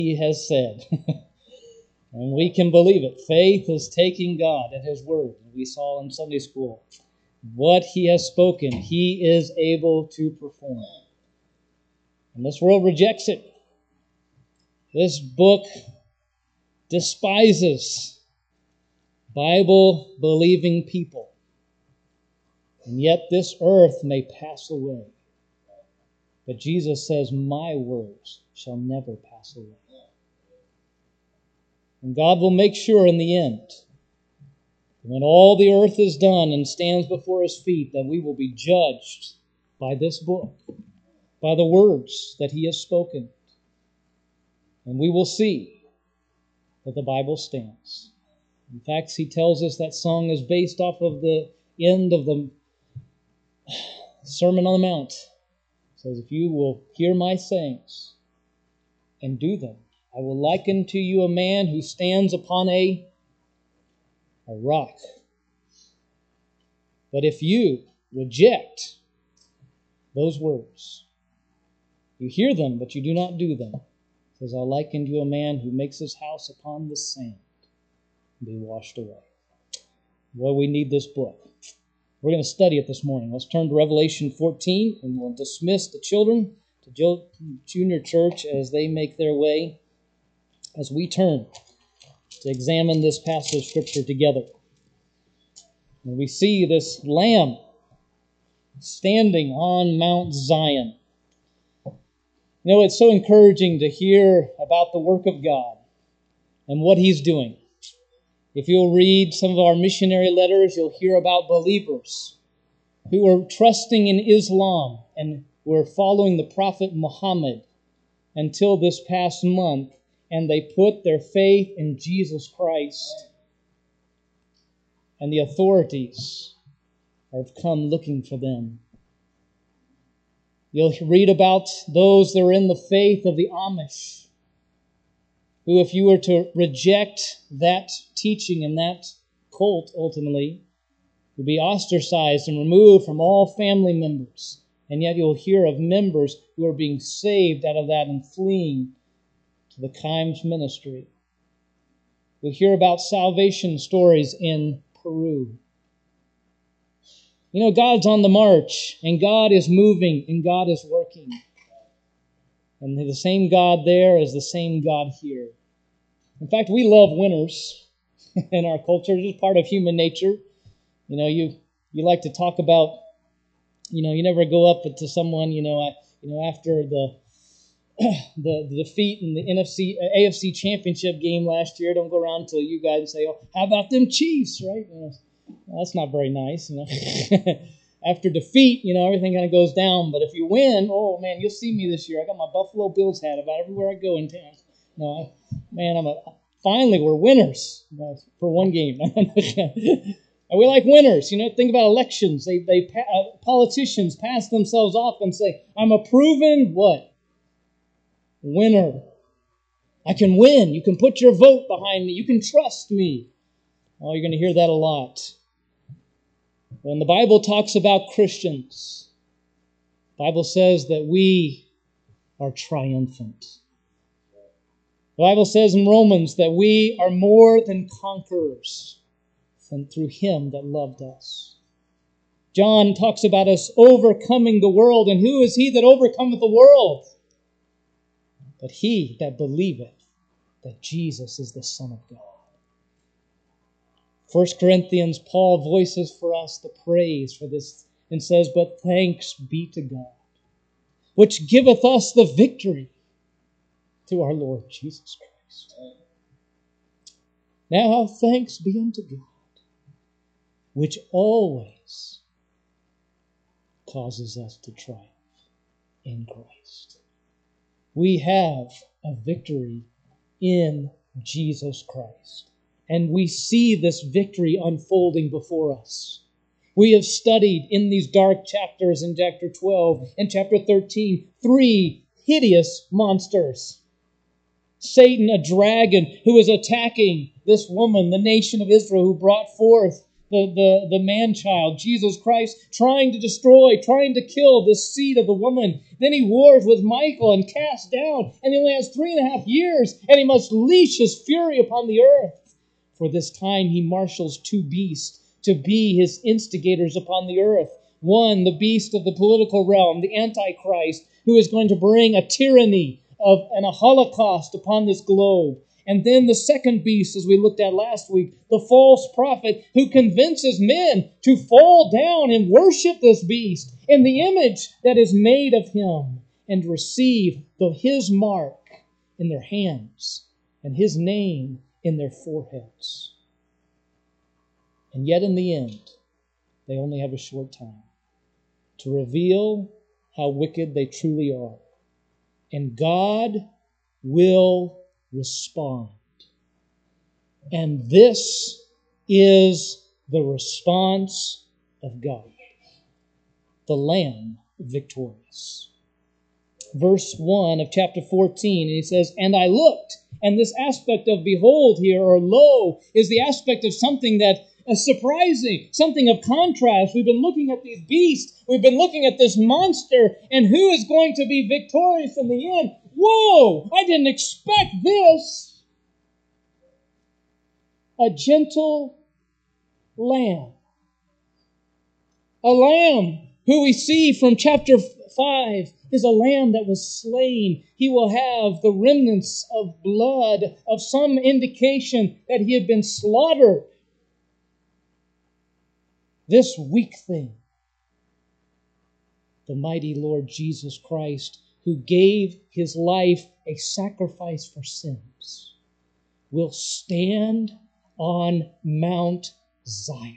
He has said. And we can believe it. Faith is taking God at His word. We saw in Sunday school. What He has spoken, He is able to perform. And this world rejects it. This book despises Bible-believing people. And yet this earth may pass away. But Jesus says, my words shall never pass away. And God will make sure in the end, when all the earth is done and stands before His feet, that we will be judged by this book, by the words that He has spoken. And we will see that the Bible stands. In fact, He tells us that song is based off of the end of the Sermon on the Mount. It says, if you will hear my sayings and do them, I will liken to you a man who stands upon a rock. But if you reject those words, you hear them, but you do not do them, it says, I'll liken to a man who makes his house upon the sand and be washed away. Well, we need this book. We're going to study it this morning. Let's turn to Revelation 14, and we'll dismiss the children to junior church as they make their way, as we turn to examine this passage of Scripture together. And we see this Lamb standing on Mount Zion. You know, it's so encouraging to hear about the work of God and what He's doing. If you'll read some of our missionary letters, you'll hear about believers who are trusting in Islam and were following the Prophet Muhammad until this past month, and they put their faith in Jesus Christ. And the authorities have come looking for them. You'll read about those that are in the faith of the Amish, who, if you were to reject that teaching and that cult ultimately, would be ostracized and removed from all family members. And yet you'll hear of members who are being saved out of that and fleeing to the Kimes ministry. You'll hear about salvation stories in Peru. You know, God's on the march, and God is moving, and God is working. And the same God there is the same God here. In fact, we love winners in our culture. It's just part of human nature. You know, you like to talk about, you never go up to someone, after the defeat in the AFC Championship game last year. Don't go around to you guys and say, "Oh, how about them Chiefs?" Right? Well, that's not very nice. After defeat, everything kind of goes down. But if you win, oh man, you'll see me this year. I got my Buffalo Bills hat about everywhere I go in town. No, man, finally we're winners for one game. And we like winners. Think about elections. Politicians pass themselves off and say, "I'm a proven what? Winner. I can win. You can put your vote behind me. You can trust me." Oh, you're going to hear that a lot. When the Bible talks about Christians, the Bible says that we are triumphant. The Bible says in Romans that we are more than conquerors through Him that loved us. John talks about us overcoming the world, and who is he that overcometh the world? But he that believeth that Jesus is the Son of God. 1 Corinthians, Paul voices for us the praise for this and says, "But thanks be to God, which giveth us the victory to our Lord Jesus Christ." Now thanks be unto God, which always causes us to triumph in Christ. We have a victory in Jesus Christ. And we see this victory unfolding before us. We have studied in these dark chapters in chapter 12 and chapter 13, 3 hideous monsters. Satan, a dragon who is attacking this woman, the nation of Israel, who brought forth the man-child, Jesus Christ, trying to destroy, trying to kill this seed of the woman. Then he wars with Michael and cast down, and he only has 3.5 years, and he must leash his fury upon the earth. For this time he marshals 2 beasts to be his instigators upon the earth. One, the beast of the political realm, the Antichrist, who is going to bring a tyranny and a holocaust upon this globe. And then the second beast, as we looked at last week, the false prophet who convinces men to fall down and worship this beast in the image that is made of him and receive his mark in their hands and his name in their foreheads. And yet in the end, they only have a short time to reveal how wicked they truly are. And God will respond. And this is the response of God, the Lamb victorious. Verse 1 of chapter 14, and he says, "And I looked," and this aspect of behold here, or lo, is the aspect of something that is surprising, something of contrast. We've been looking at these beasts, we've been looking at this monster, and who is going to be victorious in the end? Whoa, I didn't expect this. A gentle lamb. A lamb who we see from chapter 5 is a lamb that was slain. He will have the remnants of blood, of some indication that he had been slaughtered. This weak thing, the mighty Lord Jesus Christ, who gave his life a sacrifice for sins, will stand on Mount Zion.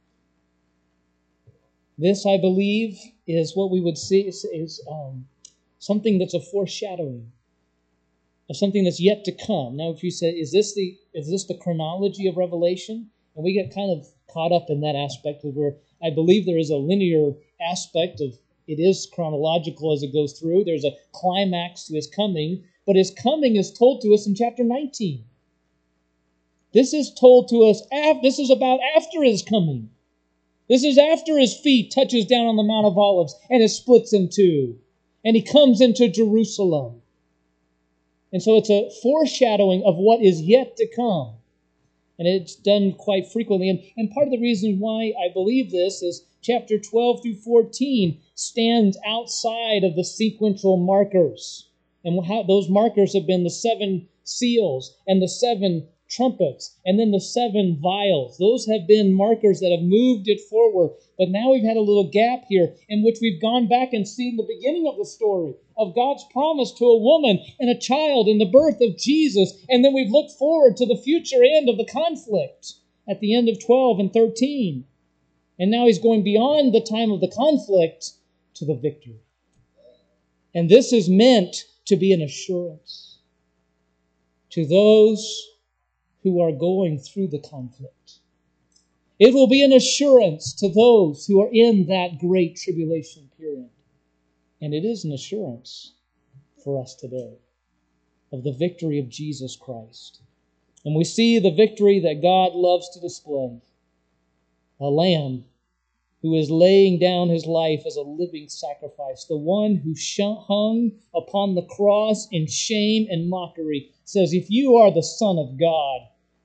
This, I believe, is what we would see is something that's a foreshadowing of something that's yet to come. Now, if you say, is this the chronology of Revelation? And we get kind of caught up in that aspect of where I believe there is a linear aspect of it is chronological as it goes through. There's a climax to his coming, but his coming is told to us in chapter 19. This is told to us, this is about after his coming. This is after his feet touches down on the Mount of Olives and it splits in two. And he comes into Jerusalem. And so it's a foreshadowing of what is yet to come. And it's done quite frequently. And part of the reason why I believe this is chapter 12 through 14 stands outside of the sequential markers. And how those markers have been the 7 seals and the 7 trumpets, and then the 7 vials. Those have been markers that have moved it forward. But now we've had a little gap here in which we've gone back and seen the beginning of the story of God's promise to a woman and a child in the birth of Jesus. And then we've looked forward to the future end of the conflict at the end of 12 and 13. And now he's going beyond the time of the conflict to the victory. And this is meant to be an assurance to those who are going through the conflict. It will be an assurance to those who are in that great tribulation period. And it is an assurance for us today of the victory of Jesus Christ. And we see the victory that God loves to display. A lamb who is laying down his life as a living sacrifice. The one who hung upon the cross in shame and mockery says, if you are the Son of God,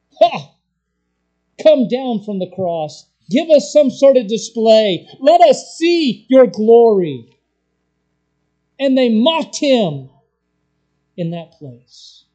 come down from the cross. Give us some sort of display. Let us see your glory. And they mocked him in that place.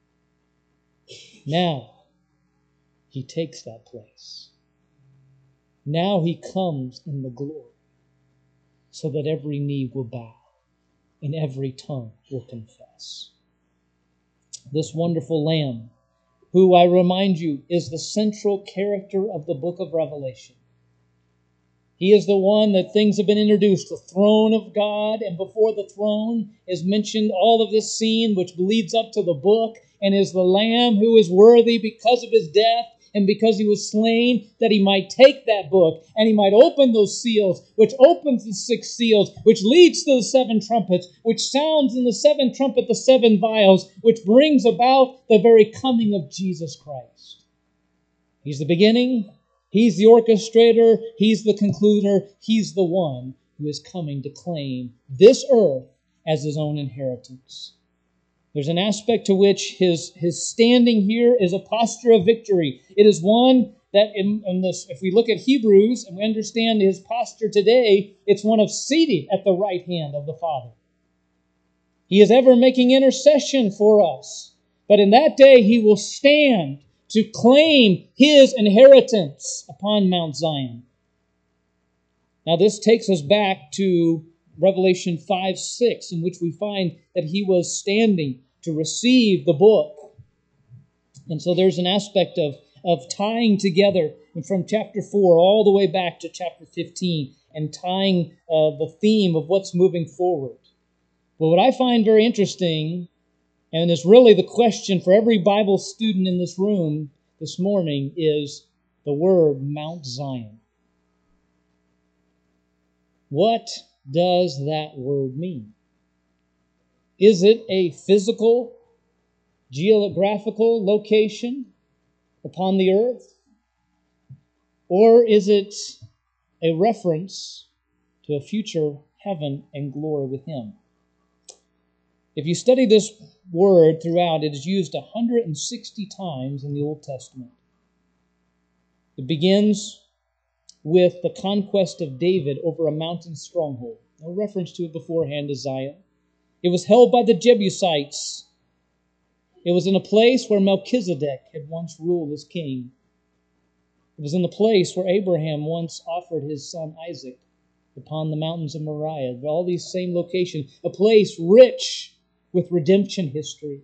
Now, he takes that place. Now he comes in the glory so that every knee will bow and every tongue will confess. This wonderful Lamb, who I remind you is the central character of the book of Revelation. He is the one that things have been introduced, the throne of God, and before the throne is mentioned all of this scene which leads up to the book, and is the Lamb who is worthy because of his death and because he was slain, that he might take that book and he might open those seals, which opens the 6 seals, which leads to the 7 trumpets, which sounds in the 7th trumpet the 7 vials, which brings about the very coming of Jesus Christ. He's the beginning He's the orchestrator. He's the concluder. He's the one who is coming to claim this earth as his own inheritance. There's an aspect to which his standing here is a posture of victory. It is one that, if we look at Hebrews and we understand his posture today, it's one of seated at the right hand of the Father. He is ever making intercession for us. But in that day, he will stand to claim his inheritance upon Mount Zion. Now, this takes us back to Revelation 5:6, in which we find that he was standing to receive the book. And so there's an aspect of tying together from chapter 4 all the way back to chapter 15 and tying the theme of what's moving forward. But what I find very interesting, and is really the question for every Bible student in this room this morning, is the word Mount Zion. What does that word mean? Is it a physical, geographical location upon the earth? Or is it a reference to a future heaven and glory with him? If you study this word throughout, it is used 160 times in the Old Testament. It begins with the conquest of David over a mountain stronghold. No reference to it beforehand as Zion. It was held by the Jebusites. It was in a place where Melchizedek had once ruled as king. It was in the place where Abraham once offered his son Isaac upon the mountains of Moriah. All these same locations. A place rich with redemption history.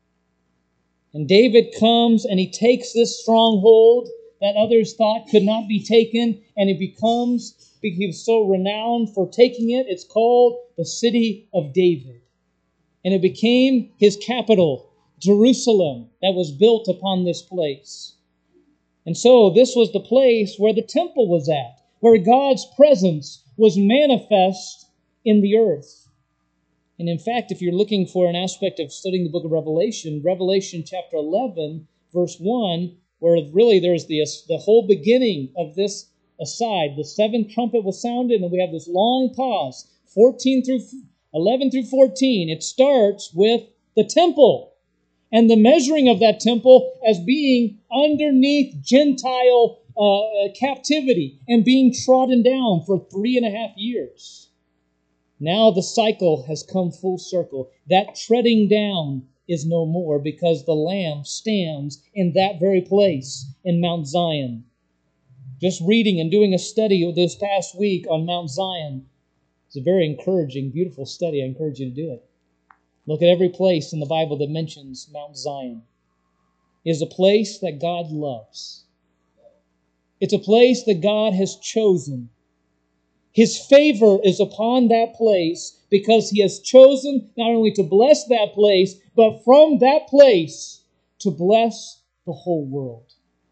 And David comes and he takes this stronghold that others thought could not be taken, and he was so renowned for taking it. It's called the City of David. And it became his capital, Jerusalem, that was built upon this place. And so this was the place where the temple was at, where God's presence was manifest in the earth. And in fact, if you're looking for an aspect of studying the book of Revelation, Revelation chapter 11, verse 1, where really there's the whole beginning of this aside. The seventh trumpet was sounded, and we have this long pause, 11 through 14. It starts with the temple and the measuring of that temple as being underneath Gentile captivity and being trodden down for 3.5 years. Now the cycle has come full circle. That treading down is no more because the Lamb stands in that very place in Mount Zion. Just reading and doing a study this past week on Mount Zion. It's a very encouraging, beautiful study. I encourage you to do it. Look at every place in the Bible that mentions Mount Zion. It is a place that God loves. It's a place that God has chosen. His favor is upon that place because he has chosen not only to bless that place, but from that place to bless the whole world.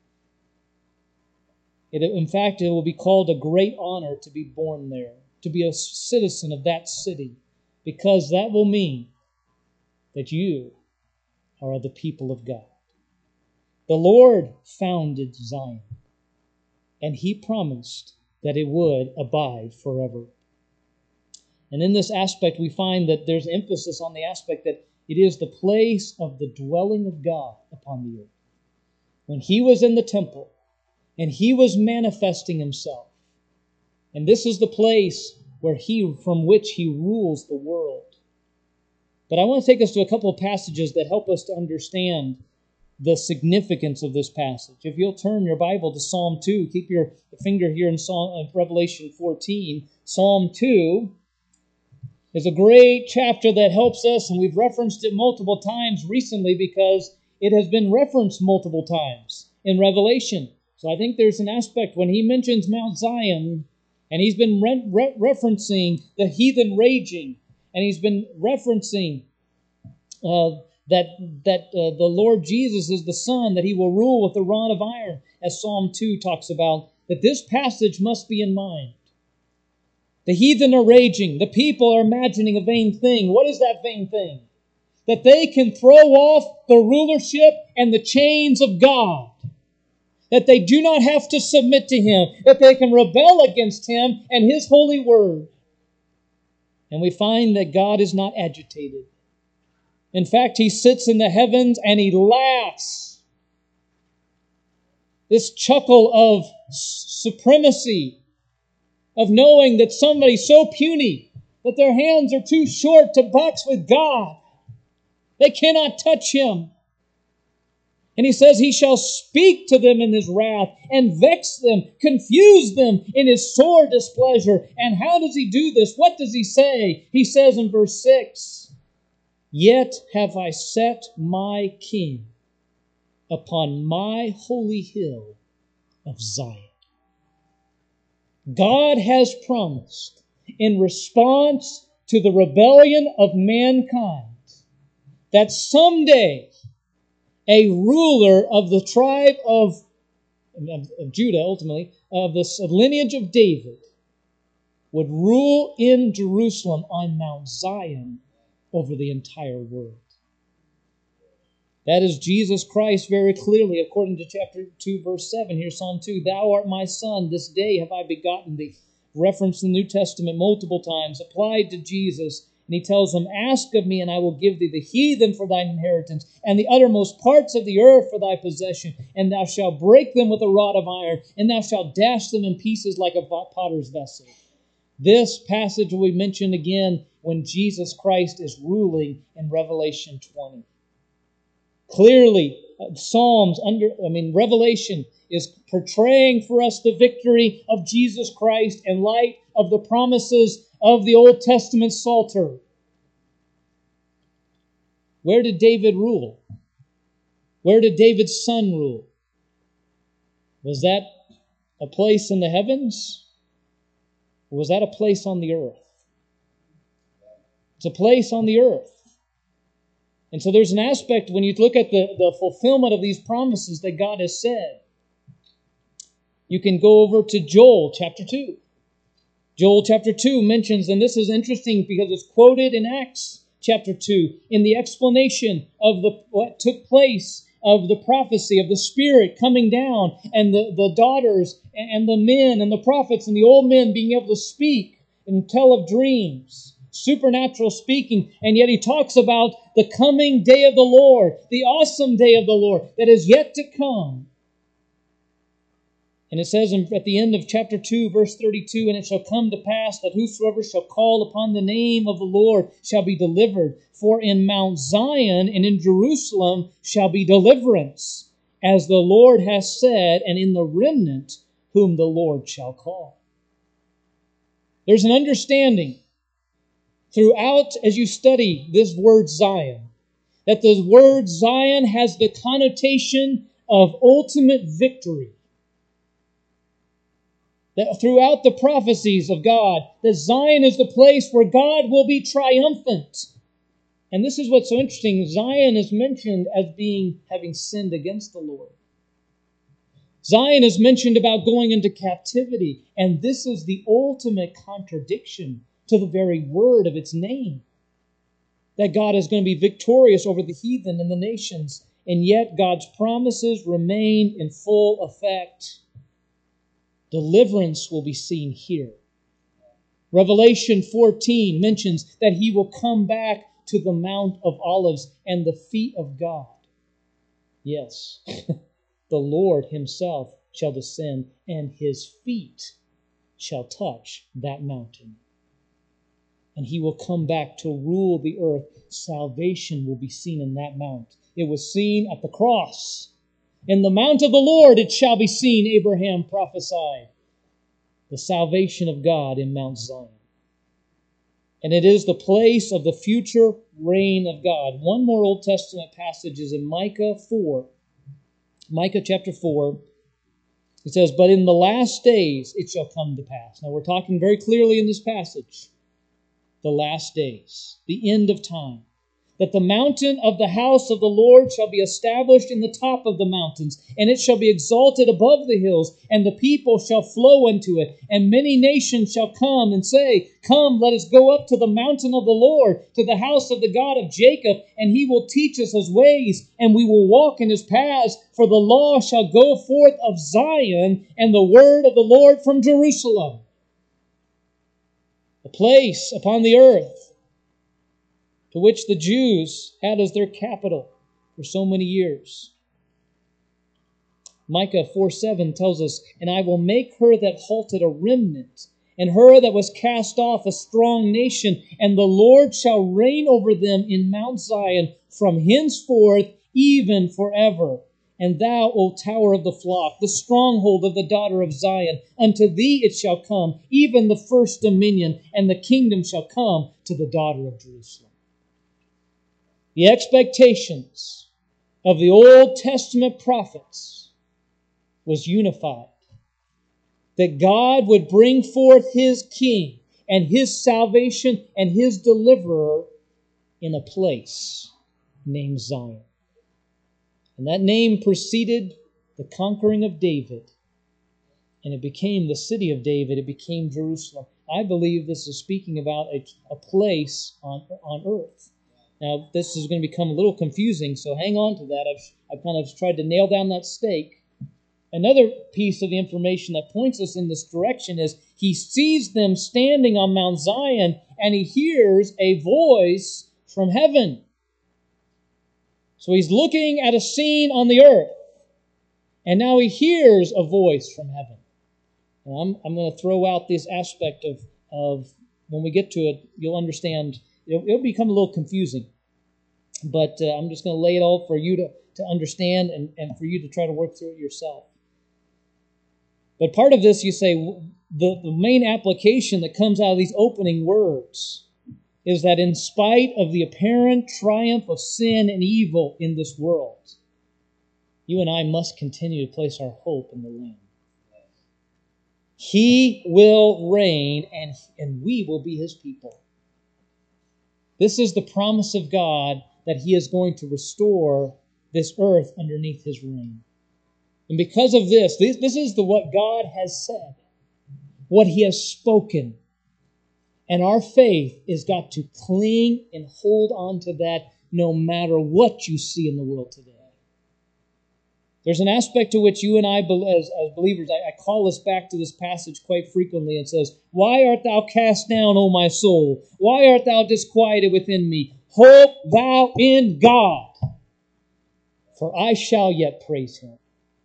In fact, it will be called a great honor to be born there, to be a citizen of that city, because that will mean that you are the people of God. The Lord founded Zion, and he promised that it would abide forever. And in this aspect, we find that there's emphasis on the aspect that it is the place of the dwelling of God upon the earth. When he was in the temple, and he was manifesting himself, and this is the place from which he rules the world. But I want to take us to a couple of passages that help us to understand the significance of this passage. If you'll turn your Bible to Psalm 2, keep your finger here in Revelation 14. Psalm 2 is a great chapter that helps us, and we've referenced it multiple times recently because it has been referenced multiple times in Revelation. So I think there's an aspect when he mentions Mount Zion, and he's been referencing the heathen raging, and he's been referencing that the Lord Jesus is the Son, that he will rule with a rod of iron, as Psalm 2 talks about, that this passage must be in mind. The heathen are raging. The people are imagining a vain thing. What is that vain thing? That they can throw off the rulership and the chains of God. that they do not have to submit to Him, that they can rebel against Him and His holy word. And we find that God is not agitated. In fact, He sits in the heavens and He laughs. This chuckle of supremacy, of knowing that somebody so puny that their hands are too short to box with God. They cannot touch Him. And He says He shall speak to them in His wrath and vex them, confuse them in His sore displeasure. And how does He do this? What does He say? He says in verse 6, "Yet have I set my King upon my holy hill of Zion." God has promised, in response to the rebellion of mankind, that someday a ruler of the tribe of Judah, ultimately, of the lineage of David, would rule in Jerusalem on Mount Zion over the entire world. That is Jesus Christ very clearly, according to chapter 2, verse 7. Here's Psalm 2. "Thou art my son, this day have I begotten thee." Referenced in the New Testament multiple times, applied to Jesus. And He tells him, "Ask of me, and I will give thee the heathen for thine inheritance, and the uttermost parts of the earth for thy possession. And thou shalt break them with a rod of iron, and thou shalt dash them in pieces like a potter's vessel." This passage will be mentioned again when Jesus Christ is ruling in Revelation 20. Clearly, Revelation is portraying for us the victory of Jesus Christ in light of the promises of the Old Testament Psalter. Where did David rule? Where did David's son rule? Was that a place in the heavens? Or was that a place on the earth? It's a place on the earth. And so there's an aspect when you look at the fulfillment of these promises that God has said. You can go over to Joel chapter 2. Joel chapter 2 mentions, and this is interesting because it's quoted in Acts chapter 2, in the explanation of what took place of the prophecy of the Spirit coming down, and the daughters and the men and the prophets and the old men being able to speak and tell of dreams. Supernatural speaking, and yet he talks about the coming day of the Lord, the awesome day of the Lord that is yet to come. And it says at the end of chapter 2, verse 32, "And it shall come to pass that whosoever shall call upon the name of the Lord shall be delivered. For in Mount Zion and in Jerusalem shall be deliverance, as the Lord has said, and in the remnant whom the Lord shall call." There's an understanding throughout, as you study this word Zion, that the word Zion has the connotation of ultimate victory. That throughout the prophecies of God, that Zion is the place where God will be triumphant. And this is what's so interesting. Zion is mentioned as having sinned against the Lord. Zion is mentioned about going into captivity, and this is the ultimate contradiction to the very word of its name. That God is going to be victorious over the heathen and the nations, and yet God's promises remain in full effect. Deliverance will be seen here. Revelation 14 mentions that He will come back to the Mount of Olives and the feet of God. Yes, the Lord Himself shall descend, and His feet shall touch that mountain. And He will come back to rule the earth. Salvation will be seen in that mount. It was seen at the cross. "In the mount of the Lord it shall be seen," Abraham prophesied. The salvation of God in Mount Zion. And it is the place of the future reign of God. One more Old Testament passage is in Micah 4. Micah chapter 4. It says, "But in the last days it shall come to pass." Now we're talking very clearly in this passage. The last days. The end of time. that the mountain of the house of the Lord shall be established in the top of the mountains, and it shall be exalted above the hills, and the people shall flow unto it. And many nations shall come and say, Come, let us go up to the mountain of the Lord, to the house of the God of Jacob, and he will teach us his ways, and we will walk in his paths. For the law shall go forth of Zion, and the word of the Lord from Jerusalem. A place upon the earth to which the Jews had as their capital for so many years. Micah 4:7 tells us, And I will make her that halted a remnant, and her that was cast off a strong nation, and the Lord shall reign over them in Mount Zion from henceforth even forever. And thou, O tower of the flock, the stronghold of the daughter of Zion, unto thee it shall come, even the first dominion, and the kingdom shall come to the daughter of Jerusalem. The expectations of the Old Testament prophets was unified. That God would bring forth his king and his salvation and his deliverer in a place named Zion. And that name preceded the conquering of David. And it became the city of David. It became Jerusalem. I believe this is speaking about a place on earth. Now, this is going to become a little confusing, so hang on to that. I've kind of tried to nail down that stake. Another piece of the information that points us in this direction is he sees them standing on Mount Zion, and he hears a voice from heaven. So he's looking at a scene on the earth, and now he hears a voice from heaven. And I'm going to throw out this aspect of when we get to it, you'll understand. It'll become a little confusing. But I'm just going to lay it all for you to understand and for you to try to work through it yourself. But part of this, you say, the main application that comes out of these opening words is that in spite of the apparent triumph of sin and evil in this world, you and I must continue to place our hope in the Lamb. He will reign, and we will be his people. This is the promise of God that he is going to restore this earth underneath his reign. And because of this is what God has said, what he has spoken. And our faith has got to cling and hold on to that no matter what you see in the world today. There's an aspect to which you and I, as believers, I call us back to this passage quite frequently. It says, Why art thou cast down, O my soul? Why art thou disquieted within me? Hope thou in God, for I shall yet praise him.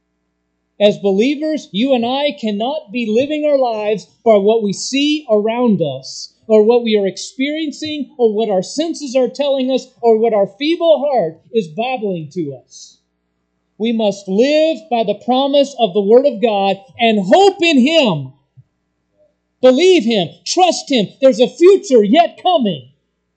As believers, you and I cannot be living our lives by what we see around us, or what we are experiencing, or what our senses are telling us, or what our feeble heart is babbling to us. We must live by the promise of the Word of God and hope in him. Believe him. Trust him. There's a future yet coming.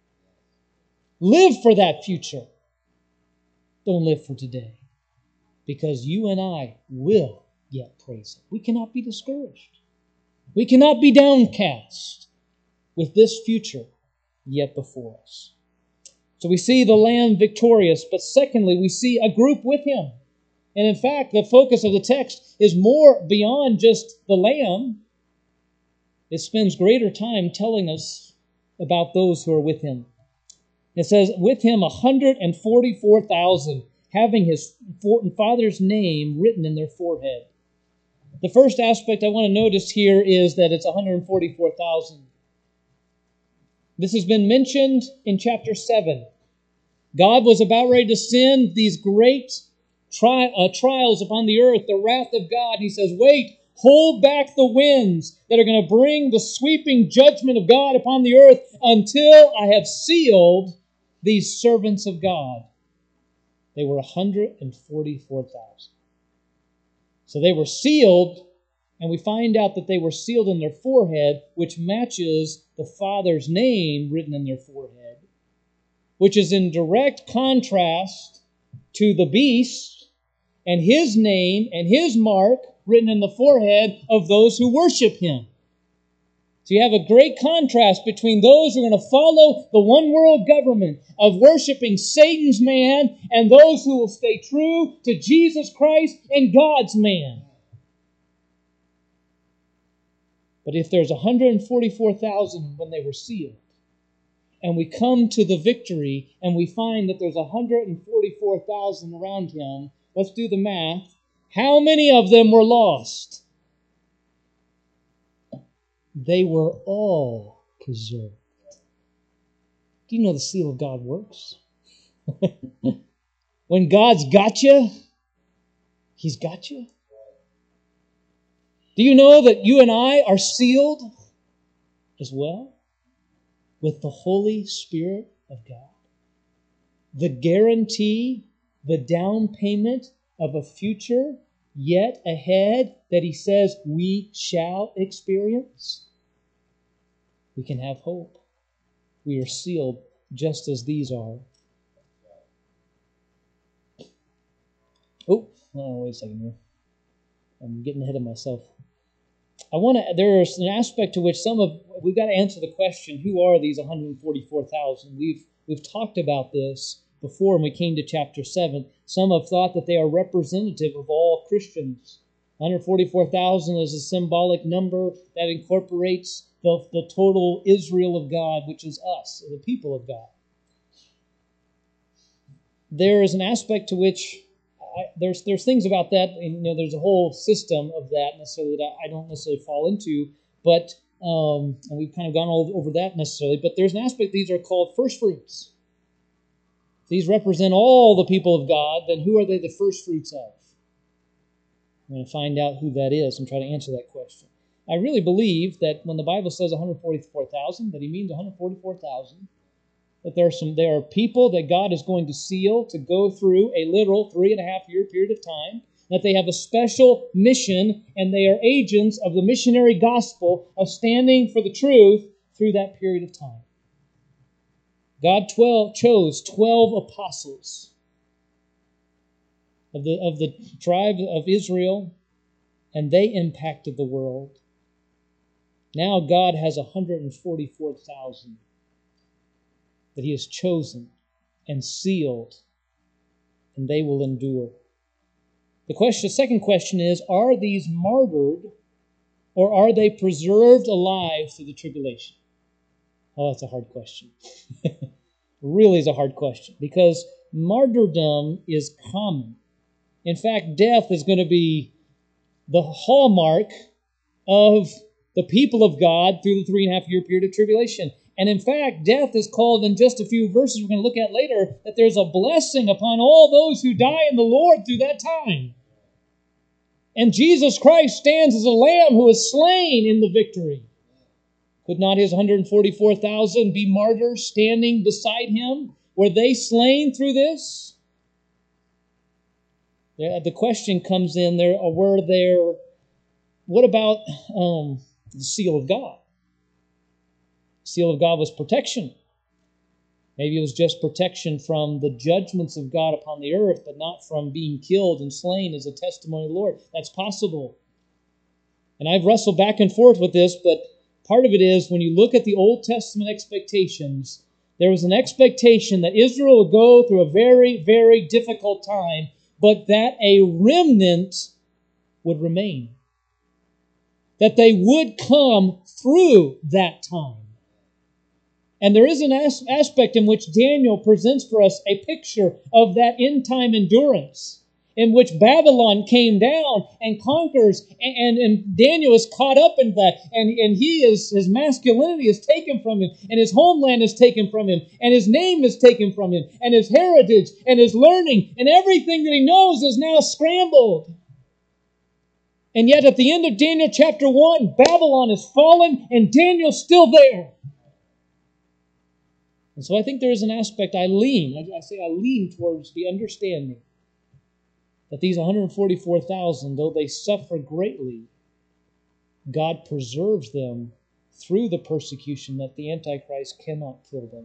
Live for that future. Don't live for today. Because you and I will yet praise him. We cannot be discouraged. We cannot be downcast with this future yet before us. So we see the Lamb victorious, but secondly, we see a group with him. And in fact, the focus of the text is more beyond just the Lamb. It spends greater time telling us about those who are with him. It says, with him 144,000, having his Father's name written in their forehead. The first aspect I want to notice here is that it's 144,000. This has been mentioned in chapter 7. God was about ready to send these great trials upon the earth, the wrath of God. He says, wait, hold back the winds that are going to bring the sweeping judgment of God upon the earth until I have sealed these servants of God. They were 144,000. So they were sealed, and we find out that they were sealed in their forehead, which matches the Father's name written in their forehead, which is in direct contrast to the beast and his name and his mark written in the forehead of those who worship him. So you have a great contrast between those who are going to follow the one world government of worshiping Satan's man and those who will stay true to Jesus Christ and God's man. But if there's 144,000 when they were sealed, and we come to the victory and we find that there's 144,000 around him, let's do the math. How many of them were lost? They were all preserved. Do you know the seal of God works? When God's got you, He's got you. Do you know that you and I are sealed as well with the Holy Spirit of God? The guarantee, the down payment of a future yet ahead that He says we shall experience. We can have hope. We are sealed just as these are. Oh, wait a second here. I'm getting ahead of myself. There's an aspect to which we've got to answer the question, who are these 144,000? We've talked about this before when we came to chapter 7. Some have thought that they are representative of all Christians. 144,000 is a symbolic number that incorporates the total Israel of God, which is us, the people of God. There is an aspect to which there's things about that, and there's a whole system of that necessarily that I don't necessarily fall into, but and we've kind of gone over that necessarily. But there's an aspect; these are called first fruits. These represent all the people of God. Then who are they the first fruits of? I'm going to find out who that is and try to answer that question. I really believe that when the Bible says 144,000, that He means 144,000. That there are people that God is going to seal to go through a literal 3.5-year period of time, that they have a special mission, and they are agents of the missionary gospel of standing for the truth through that period of time. God chose 12 apostles of the tribe of Israel, and they impacted the world. Now God has 144,000 that He has chosen and sealed, and they will endure. The second question is, are these martyred, or are they preserved alive through the tribulation? Oh, that's a hard question. It really is a hard question, because martyrdom is common. In fact, death is going to be the hallmark of the people of God through the 3.5-year period of tribulation. And in fact, death is called in just a few verses we're going to look at later, that there's a blessing upon all those who die in the Lord through that time. And Jesus Christ stands as a lamb who is slain in the victory. Could not His 144,000 be martyrs standing beside Him? Were they slain through this? The question comes in there, what about the seal of God? The seal of God was protection. Maybe it was just protection from the judgments of God upon the earth, but not from being killed and slain as a testimony of the Lord. That's possible. And I've wrestled back and forth with this, but part of it is when you look at the Old Testament expectations, there was an expectation that Israel would go through a very, very difficult time, but that a remnant would remain. That they would come through that time. And there is an aspect in which Daniel presents for us a picture of that end-time endurance, in which Babylon came down and conquers, and Daniel is caught up in that, and his masculinity is taken from him, and his homeland is taken from him, and his name is taken from him, and his heritage, and his learning, and everything that he knows is now scrambled. And yet at the end of Daniel chapter 1, Babylon is fallen, and Daniel's still there. And so I think there is an aspect I lean towards the understanding that these 144,000, though they suffer greatly, God preserves them through the persecution that the Antichrist cannot kill them.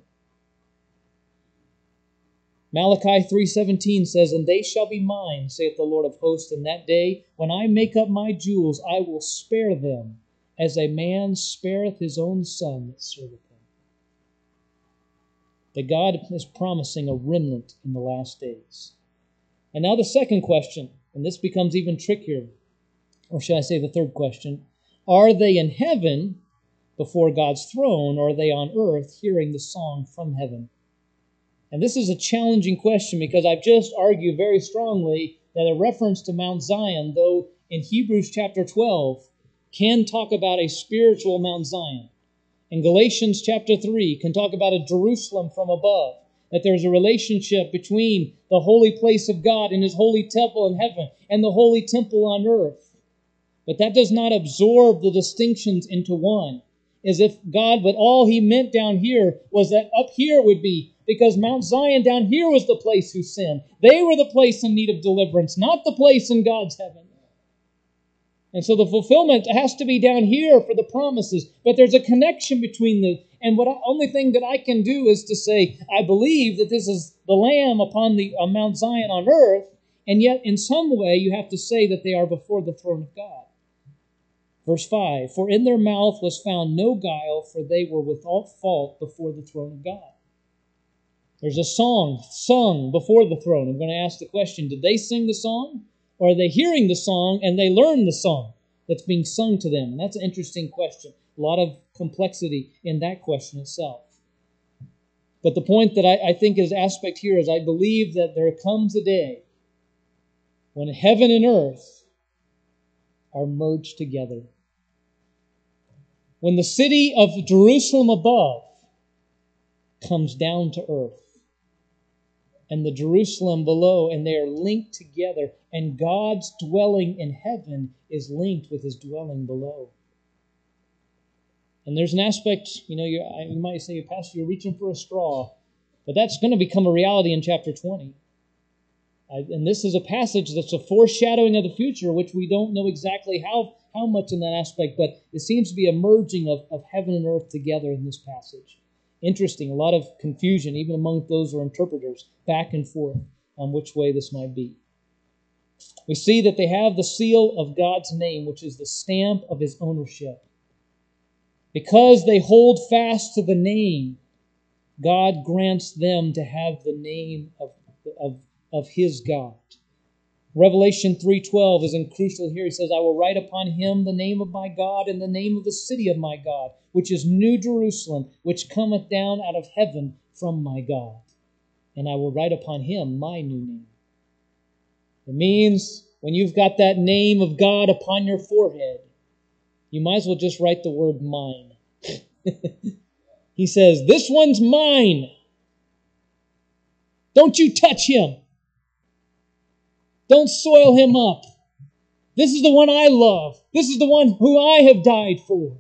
Malachi 3:17 says, "And they shall be mine, saith the Lord of hosts, in that day when I make up my jewels, I will spare them, as a man spareth his own son that serveth him. That God is promising a remnant in the last days. And now the second question, and this becomes even trickier, or should I say the third question, are they in heaven before God's throne, or are they on earth hearing the song from heaven? And this is a challenging question because I've just argued very strongly that a reference to Mount Zion, though in Hebrews chapter 12, can talk about a spiritual Mount Zion. And Galatians chapter 3 can talk about a Jerusalem from above, that there's a relationship between the holy place of God and His holy temple in heaven and the holy temple on earth. But that does not absorb the distinctions into one, as if God, but all He meant down here was that up here would be, because Mount Zion down here was the place who sinned. They were the place in need of deliverance, not the place in God's heaven. And so the fulfillment has to be down here for the promises. But there's a connection between the... And only thing that I can do is to say, I believe that this is the Lamb upon the Mount Zion on earth, and yet in some way you have to say that they are before the throne of God. Verse 5, for in their mouth was found no guile, for they were without fault before the throne of God. There's a song sung before the throne. I'm going to ask the question, did they sing the song? Or are they hearing the song and they learn the song that's being sung to them? And that's an interesting question. A lot of complexity in that question itself. But the point that I think is aspect here is I believe that there comes a day when heaven and earth are merged together. When the city of Jerusalem above comes down to earth, and the Jerusalem below, and they are linked together, and God's dwelling in heaven is linked with His dwelling below. And there's an aspect, you might say, Pastor, you're reaching for a straw, but that's going to become a reality in chapter 20. And this is a passage that's a foreshadowing of the future, which we don't know exactly how much in that aspect, but it seems to be a merging of heaven and earth together in this passage. Interesting, a lot of confusion, even among those who are interpreters, back and forth on which way this might be. We see that they have the seal of God's name, which is the stamp of His ownership. Because they hold fast to the name, God grants them to have the name of His God. Revelation 3:12 is crucial here. He says, I will write upon him the name of my God and the name of the city of my God, which is New Jerusalem, which cometh down out of heaven from my God. And I will write upon him my new name. It means when you've got that name of God upon your forehead, you might as well just write the word mine. He says, this one's mine. Don't you touch him. Don't soil him up. This is the one I love. This is the one who I have died for.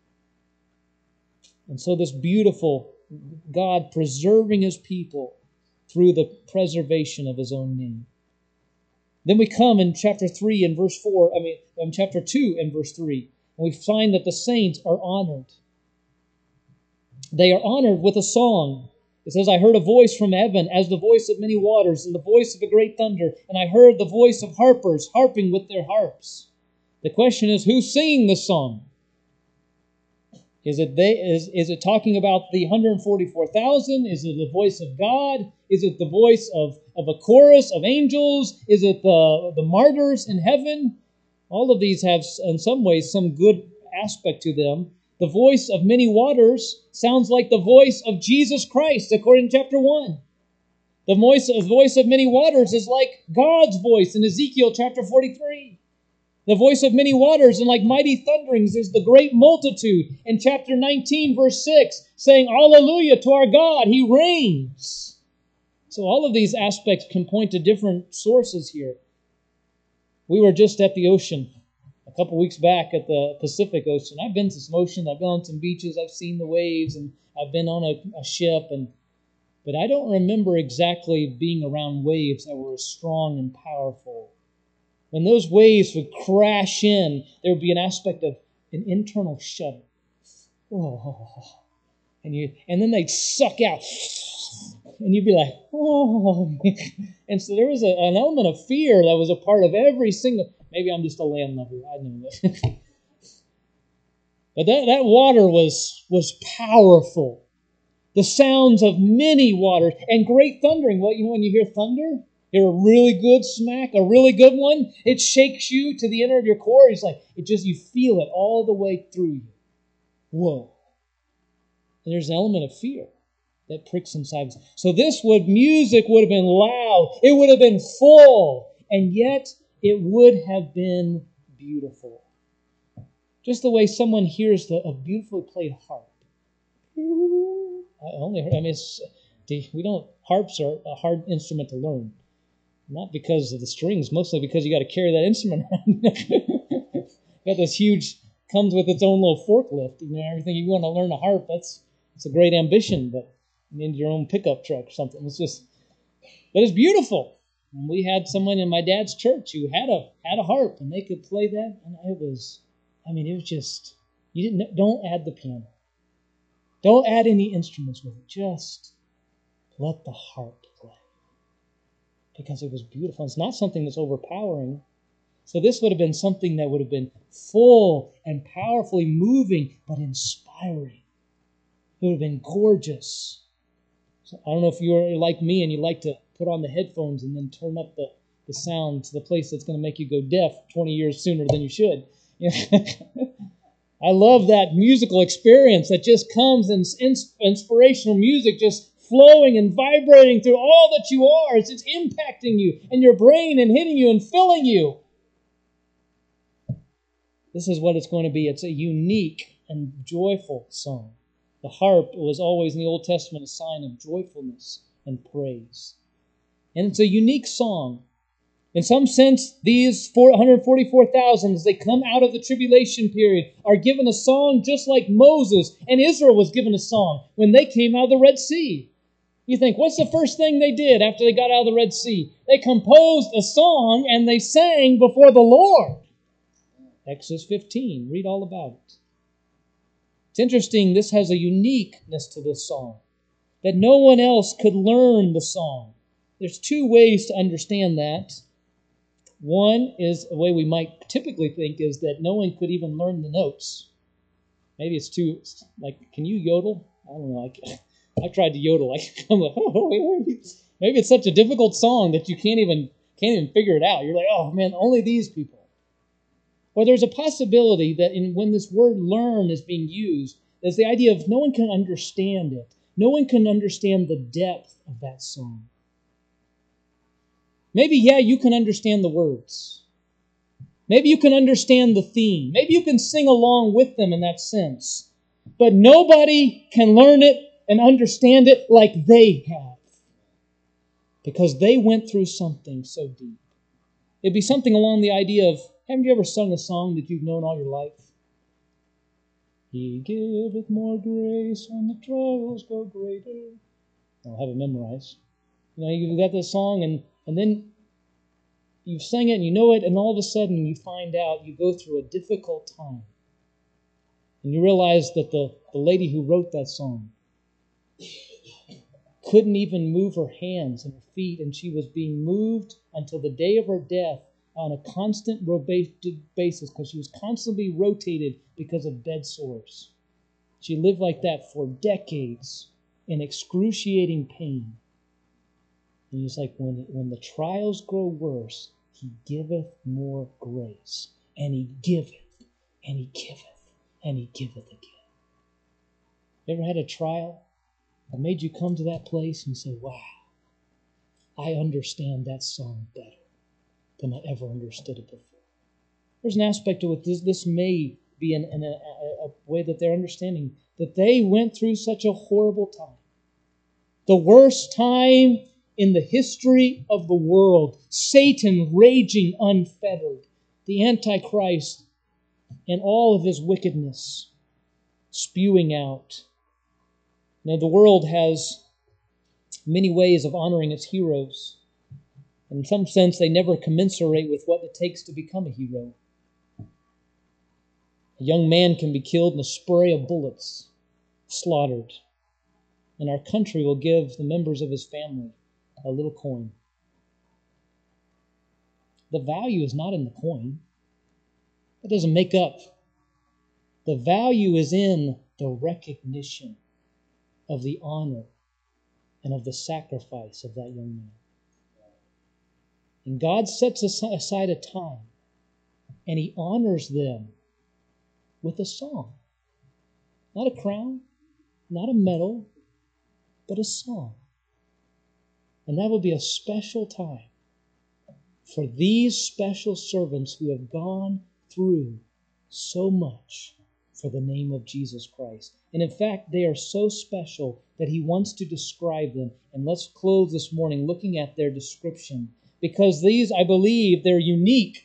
And so this beautiful God preserving His people through the preservation of His own name. Then we come in chapter 3 and verse 4, chapter 2 and verse 3, and we find that the saints are honored. They are honored with a song. It says, I heard a voice from heaven as the voice of many waters and the voice of a great thunder, and I heard the voice of harpers harping with their harps. The question is, who's singing this song? Is it talking about the 144,000? Is it the voice of God? Is it the voice of a chorus of angels? Is it the martyrs in heaven? All of these have, in some ways, some good aspect to them. The voice of many waters sounds like the voice of Jesus Christ, according to chapter 1. The voice of many waters is like God's voice in Ezekiel chapter 43. The voice of many waters and like mighty thunderings is the great multitude in chapter 19, verse 6, saying, Hallelujah to our God, He reigns. So all of these aspects can point to different sources here. We were just at the ocean a couple weeks back at the Pacific Ocean. I've been to some ocean, I've been on some beaches, I've seen the waves, and I've been on a ship, but I don't remember exactly being around waves that were as strong and powerful. When those waves would crash in, there would be an aspect of an internal shudder. Oh, and then they'd suck out, and you'd be like, oh. And so there was an element of fear that was a part of every single. Maybe I'm just a land lover. I know that. But that water was powerful. The sounds of many waters and great thundering. Well, when you hear thunder, hear a really good smack, a really good one, it shakes you to the inner of your core. It's like, you feel it all the way through you. Whoa. And there's an element of fear that pricks inside us. So music would have been loud. It would have been full. And yet, it would have been beautiful. Just the way someone hears a beautifully played harp. Harps are a hard instrument to learn. Not because of the strings, mostly because you got to carry that instrument around. Got this huge, comes with its own little forklift. Everything you want to learn a harp, it's a great ambition, but you need your own pickup truck or something. But it's beautiful. And we had someone in my dad's church who had a harp, and they could play that, and it was just, don't add the piano. Don't add any instruments with it. Just let the harp play. Because it was beautiful. It's not something that's overpowering. So this would have been something that would have been full and powerfully moving, but inspiring. It would have been gorgeous. So I don't know if you're like me and you like to put on the headphones and then turn up the sound to the place that's going to make you go deaf 20 years sooner than you should. I love that musical experience that just comes in inspirational music, just flowing and vibrating through all that you are. It's impacting you and your brain and hitting you and filling you. This is what it's going to be. It's a unique and joyful song. The harp was always in the Old Testament a sign of joyfulness and praise. And it's a unique song. In some sense, these 144,000, as they come out of the tribulation period, are given a song just like Moses and Israel was given a song when they came out of the Red Sea. You think, what's the first thing they did after they got out of the Red Sea? They composed a song and they sang before the Lord. Exodus 15, read all about it. It's interesting, this has a uniqueness to this song, that no one else could learn the song. There's two ways to understand that. One is a way we might typically think is that no one could even learn the notes. Maybe it's too, can you yodel? I don't know. I tried to yodel. Maybe it's such a difficult song that you can't even figure it out. You're like, oh man, only these people. Or there's a possibility that when this word learn is being used, there's the idea of no one can understand it. No one can understand the depth of that song. Maybe, you can understand the words. Maybe you can understand the theme. Maybe you can sing along with them in that sense. But nobody can learn it and understand it like they have. Because they went through something so deep. It'd be something along the idea of, haven't you ever sung a song that you've known all your life? He giveth more grace when the trials go greater. I'll have it memorized. You've got this song and then you've sang it and you know it, and all of a sudden you find out you go through a difficult time. And you realize that the lady who wrote that song couldn't even move her hands and her feet, and she was being moved until the day of her death on a constant basis because she was constantly rotated because of bed sores. She lived like that for decades in excruciating pain. And he's like, when the trials grow worse, he giveth more grace. And he giveth, and he giveth, and he giveth again. You ever had a trial that made you come to that place and say, wow, I understand that song better than I ever understood it before. There's an aspect to it. This may be in a way that they're understanding that they went through such a horrible time. The worst time in the history of the world. Satan raging unfettered. The Antichrist and all of his wickedness spewing out. Now, the world has many ways of honoring its heroes. In some sense, they never commensurate with what it takes to become a hero. A young man can be killed in a spray of bullets, slaughtered. And our country will give the members of his family a little coin. The value is not in the coin. It doesn't make up The value is in the recognition of the honor and of the sacrifice of that young man. And God sets aside a time, and He honors them with a song. Not a crown, not a medal, but a song. And that will be a special time for these special servants who have gone through so much for the name of Jesus Christ. And in fact, they are so special that He wants to describe them. And let's close this morning looking at their description, because these, I believe, they're unique.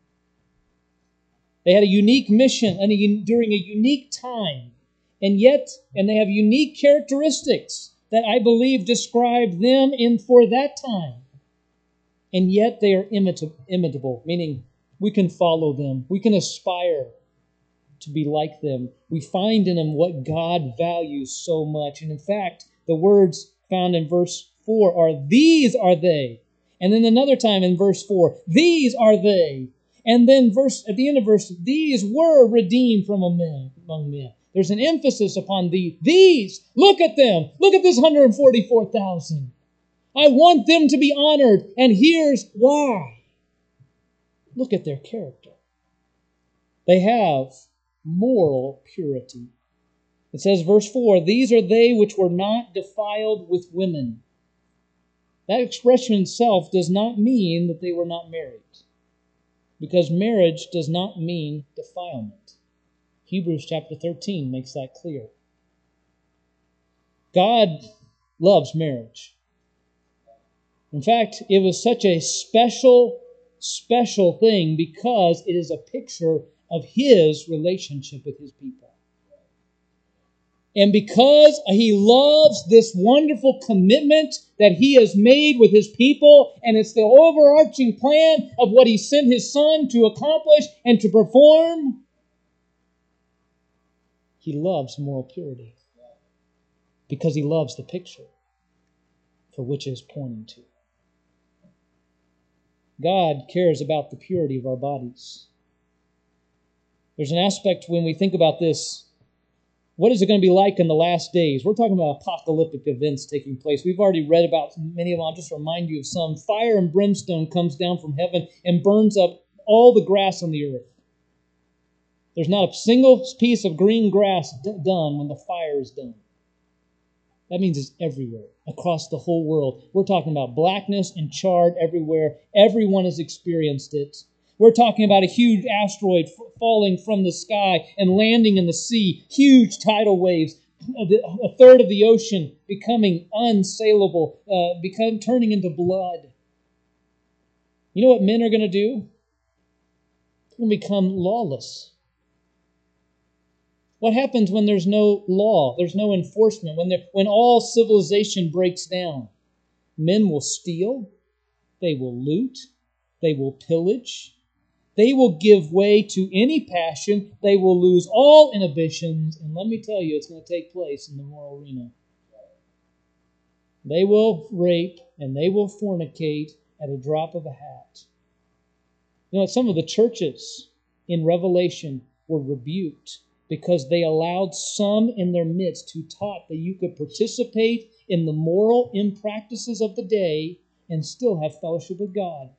They had a unique mission during a unique time. And they have unique characteristics that I believe describe them for that time. And yet they are imitable, meaning we can follow them. We can aspire to be like them. We find in them what God values so much. And in fact, the words found in verse 4 are, "These are they." And then another time in verse 4, "These are they." And then at the end of verse, "These were redeemed from among men." There's an emphasis upon these. Look at them. Look at this 144,000. I want them to be honored, and here's why. Look at their character. They have moral purity. It says, verse 4, "These are they which were not defiled with women." That expression itself does not mean that they were not married, because marriage does not mean defilement. Hebrews chapter 13 makes that clear. God loves marriage. In fact, it was such a special thing because it is a picture of His relationship with His people. And because He loves this wonderful commitment that He has made with His people, and it's the overarching plan of what He sent His Son to accomplish and to perform, He loves moral purity because He loves the picture for which it is pointing to. God cares about the purity of our bodies. There's an aspect when we think about this. What is it going to be like in the last days? We're talking about apocalyptic events taking place. We've already read about many of them. I'll just remind you of some. Fire and brimstone comes down from heaven and burns up all the grass on the earth. There's not a single piece of green grass done when the fire is done. That means it's everywhere, across the whole world. We're talking about blackness and charred everywhere. Everyone has experienced it. We're talking about a huge asteroid falling from the sky and landing in the sea. Huge tidal waves. A third of the ocean becoming unsaleable, turning into blood. You know what men are going to do? They're going to become lawless. What happens when there's no law, there's no enforcement, when all civilization breaks down? Men will steal, they will loot, they will pillage, they will give way to any passion, they will lose all inhibitions, and let me tell you, it's going to take place in the moral arena. They will rape and they will fornicate at a drop of a hat. You know, some of the churches in Revelation were rebuked because they allowed some in their midst who taught that you could participate in the moral impractices of the day and still have fellowship with God.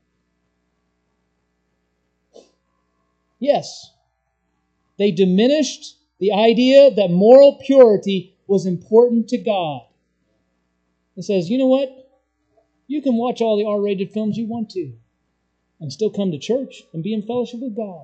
Yes, they diminished the idea that moral purity was important to God. It says, you know what? You can watch all the R-rated films you want to and still come to church and be in fellowship with God.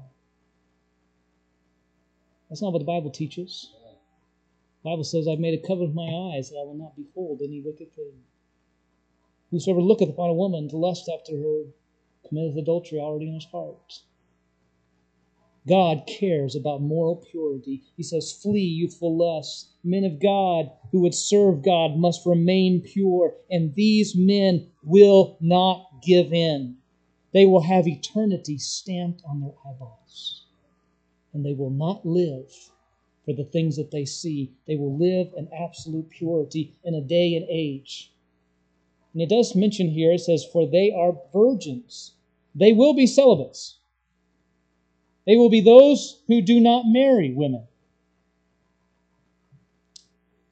That's not what the Bible teaches. The Bible says, I've made a covenant with my eyes that I will not behold any wicked thing. Whosoever looketh upon a woman to lust after her committeth adultery already in his heart. God cares about moral purity. He says, flee youthful lusts. Men of God who would serve God must remain pure, and these men will not give in. They will have eternity stamped on their eyeballs. And they will not live for the things that they see. They will live in absolute purity in a day and age. And it does mention here, it says, for they are virgins. They will be celibates. They will be those who do not marry women.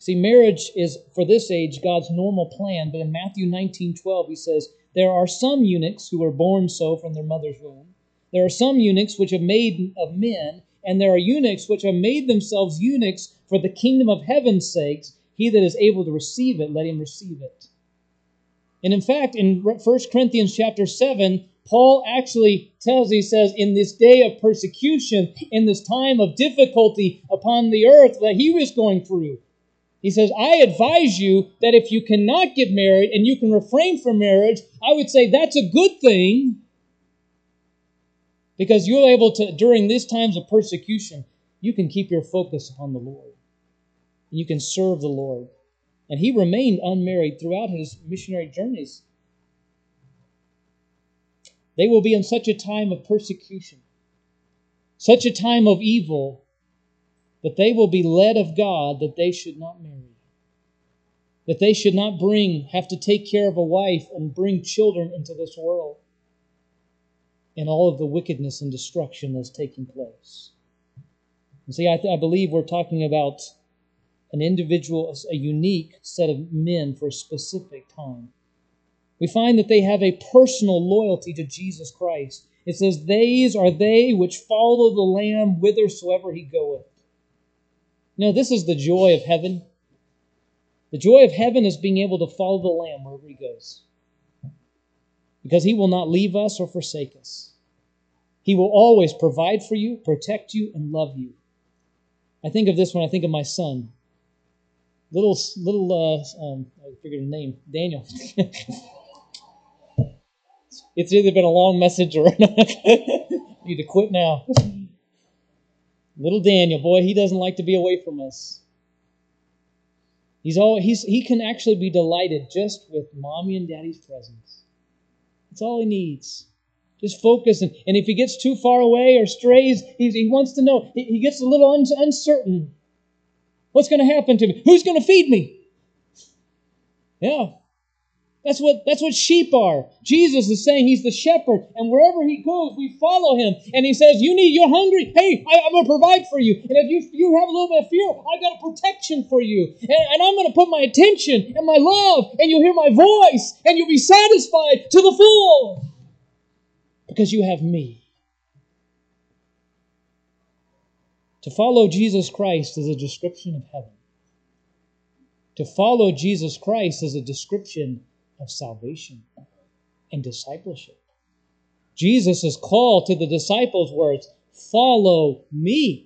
See, marriage is, for this age, God's normal plan, but in Matthew 19:12, he says, there are some eunuchs who were born so from their mother's womb. There are some eunuchs which have made of men, and there are eunuchs which have made themselves eunuchs for the kingdom of heaven's sakes. He that is able to receive it, let him receive it. And in fact, in 1 Corinthians chapter 7, Paul actually he says, in this day of persecution, in this time of difficulty upon the earth that he was going through, he says, I advise you that if you cannot get married and you can refrain from marriage, I would say that's a good thing, because you're able to, during these times of persecution, you can keep your focus upon the Lord. And you can serve the Lord. And he remained unmarried throughout his missionary journeys. They will be in such a time of persecution, such a time of evil, that they will be led of God that they should not marry. That they should not have to take care of a wife and bring children into this world. And all of the wickedness and destruction that's taking place. And see, I believe we're talking about an individual, a unique set of men for a specific time. We find that they have a personal loyalty to Jesus Christ. It says, these are they which follow the Lamb whithersoever he goeth. Now, this is the joy of heaven. The joy of heaven is being able to follow the Lamb wherever he goes. Because he will not leave us or forsake us. He will always provide for you, protect you, and love you. I think of this when I think of my son. I figured his name, Daniel. It's either been a long message or I need to quit now. Little Daniel, boy, he doesn't like to be away from us. He can actually be delighted just with mommy and daddy's presence. That's all he needs. Just focus. And if he gets too far away or strays, he wants to know. He gets a little uncertain. What's going to happen to me? Who's going to feed me? Yeah. That's what sheep are. Jesus is saying he's the shepherd, and wherever he goes, we follow him. And he says, you're hungry? Hey, I'm going to provide for you. And if you have a little bit of fear, I've got a protection for you. And I'm going to put my attention and my love, and you'll hear my voice, and you'll be satisfied to the full. Because you have me. To follow Jesus Christ is a description of heaven. To follow Jesus Christ is a description of salvation and discipleship. Jesus' call to the disciples was, follow me.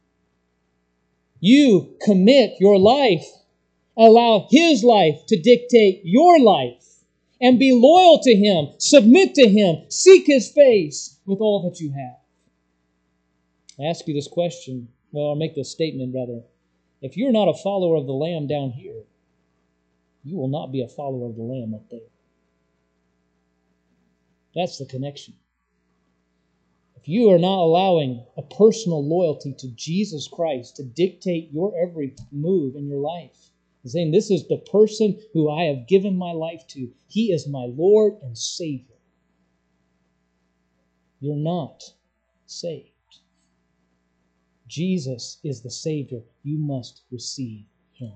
You commit your life. Allow his life to dictate your life. And be loyal to him. Submit to him. Seek his face with all that you have. I ask you this question. Well, I'll make this statement rather. If you're not a follower of the Lamb down here, you will not be a follower of the Lamb up there. That's the connection. If you are not allowing a personal loyalty to Jesus Christ to dictate your every move in your life, and saying, this is the person who I have given my life to. He is my Lord and Savior. You're not saved. Jesus is the Savior. You must receive him.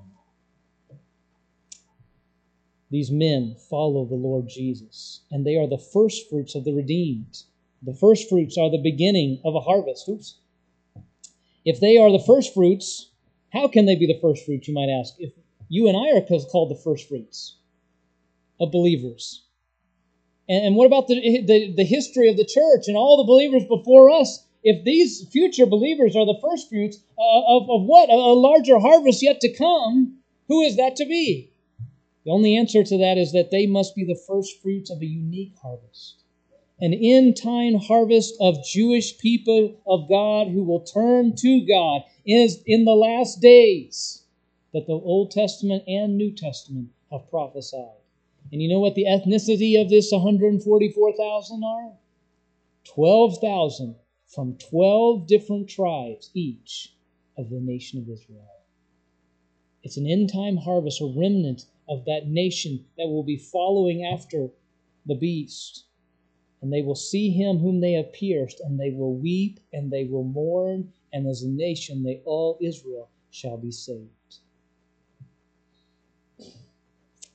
These men follow the Lord Jesus, and they are the first fruits of the redeemed. The first fruits are the beginning of a harvest. If they are the first fruits, how can they be the first fruits, you might ask? If you and I are called the first fruits of believers. And what about the history of the church and all the believers before us? If these future believers are the first fruits of what? A larger harvest yet to come, who is that to be? The only answer to that is that they must be the first fruits of a unique harvest. An end-time harvest of Jewish people of God who will turn to God is in the last days that the Old Testament and New Testament have prophesied. And you know what the ethnicity of this 144,000 are? 12,000 from 12 different tribes, each of the nation of Israel. It's an end-time harvest, a remnant of that nation that will be following after the beast. And they will see him whom they have pierced, and they will weep, and they will mourn, and as a nation, all Israel shall be saved.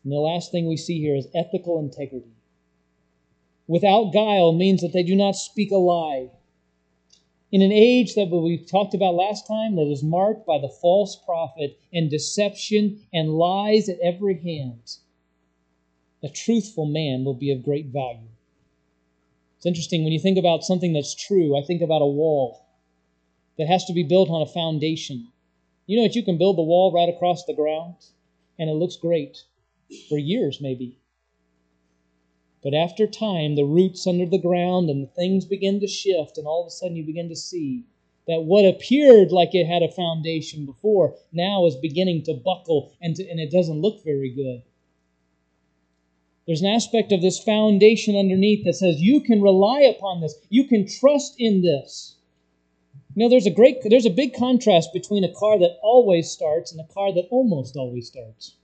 And the last thing we see here is ethical integrity. Without guile means that they do not speak a lie. In an age that we talked about last time that is marked by the false prophet and deception and lies at every hand, a truthful man will be of great value. It's interesting when you think about something that's true. I think about a wall that has to be built on a foundation. You know that you can build the wall right across the ground and it looks great for years maybe. But after time, the roots under the ground and the things begin to shift, and all of a sudden you begin to see that what appeared like it had a foundation before now is beginning to buckle, and it doesn't look very good. There's an aspect of this foundation underneath that says you can rely upon this. You can trust in this. You know, there's a big contrast between a car that always starts and a car that almost always starts.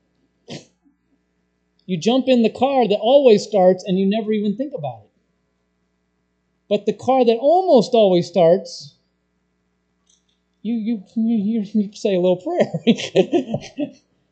You jump in the car that always starts and you never even think about it. But the car that almost always starts, you say a little prayer.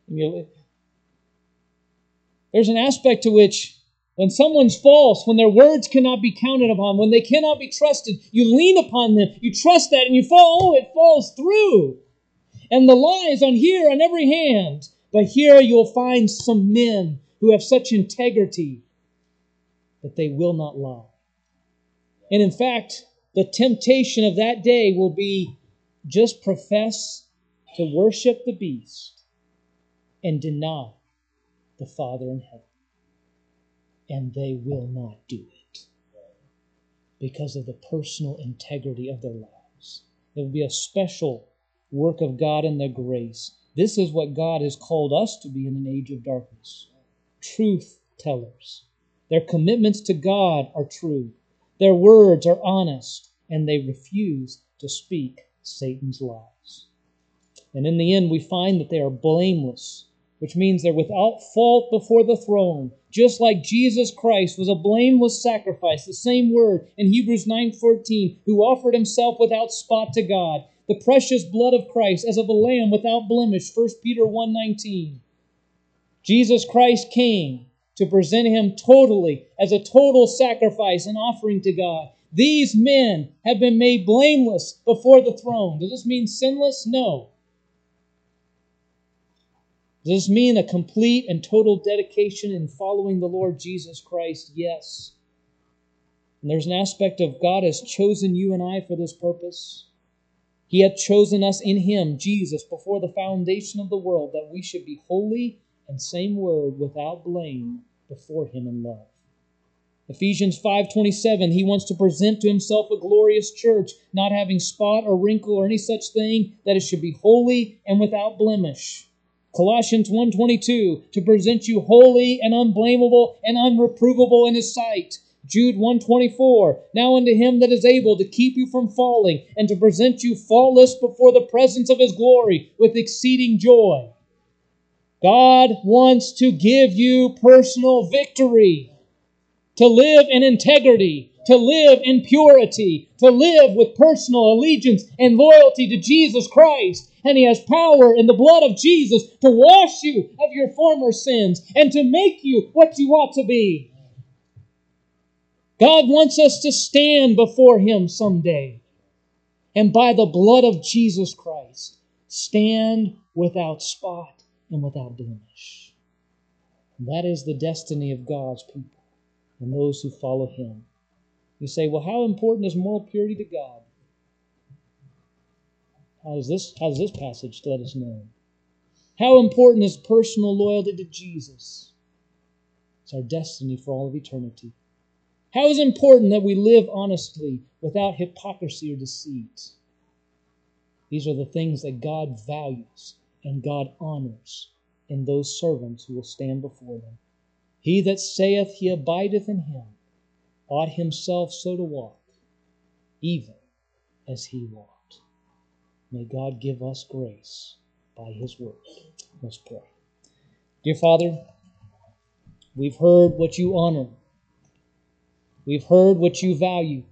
There's an aspect to which when someone's false, when their words cannot be counted upon, when they cannot be trusted, you lean upon them, you trust that, and you fall, it falls through. And the lies on here, on every hand. But here you'll find some men who have such integrity that they will not lie. And in fact, the temptation of that day will be just profess to worship the beast and deny the Father in heaven. And they will not do it because of the personal integrity of their lives. It will be a special work of God and their grace. This is what God has called us to be in an age of darkness. Truth tellers. Their commitments to God are true. Their words are honest, and they refuse to speak Satan's lies. And in the end, we find that they are blameless, which means they're without fault before the throne, just like Jesus Christ was a blameless sacrifice, the same word in Hebrews 9:14, who offered himself without spot to God, the precious blood of Christ as of a lamb without blemish, 1 Peter 1:19. Jesus Christ came to present him totally as a total sacrifice and offering to God. These men have been made blameless before the throne. Does this mean sinless? No. Does this mean a complete and total dedication in following the Lord Jesus Christ? Yes. And there's an aspect of God has chosen you and I for this purpose. He had chosen us in Him, Jesus, before the foundation of the world, that we should be holy and same word, without blame, before Him in love. Ephesians 5:27, He wants to present to Himself a glorious church, not having spot or wrinkle or any such thing, that it should be holy and without blemish. Colossians 1:22, to present you holy and unblameable and unreprovable in His sight. Jude 1:24, now unto Him that is able to keep you from falling and to present you faultless before the presence of His glory with exceeding joy. God wants to give you personal victory, to live in integrity, to live in purity, to live with personal allegiance and loyalty to Jesus Christ. And He has power in the blood of Jesus to wash you of your former sins and to make you what you ought to be. God wants us to stand before Him someday. And by the blood of Jesus Christ, stand without spot and without blemish. And that is the destiny of God's people and those who follow Him. You say, well, how important is moral purity to God? How does this passage let us know? How important is personal loyalty to Jesus? It's our destiny for all of eternity. How is it important that we live honestly without hypocrisy or deceit? These are the things that God values and God honors in those servants who will stand before them. He that saith he abideth in Him ought himself so to walk, even as He walked. May God give us grace by His word. Let's pray. Dear Father, we've heard what You honor. We've heard what You value.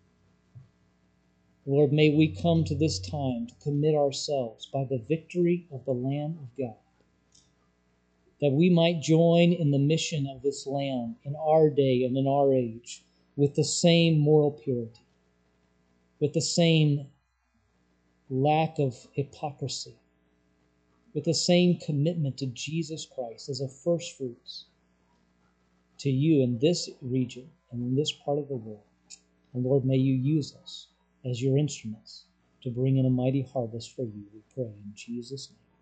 Lord, may we come to this time to commit ourselves by the victory of the Lamb of God, that we might join in the mission of this land in our day and in our age with the same moral purity, with the same lack of hypocrisy, with the same commitment to Jesus Christ as a first fruits to you in this region and in this part of the world. And Lord, may you use us as your instruments to bring in a mighty harvest for you, we pray in Jesus' name.